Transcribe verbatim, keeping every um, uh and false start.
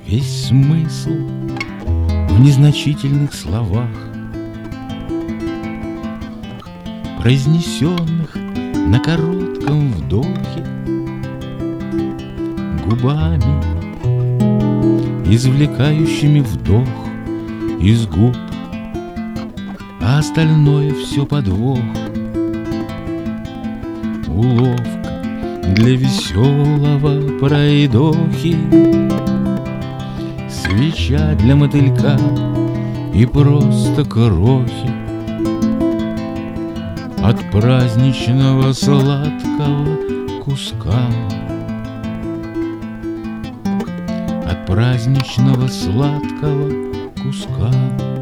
Весь смысл в незначительных словах, произнесенных на коротком вдохе, губами, извлекающими вдох из губ, а остальное все подвох. Уловка для веселого пройдохи, свеча для мотылька и просто крохи от праздничного сладкого куска, от праздничного сладкого куска.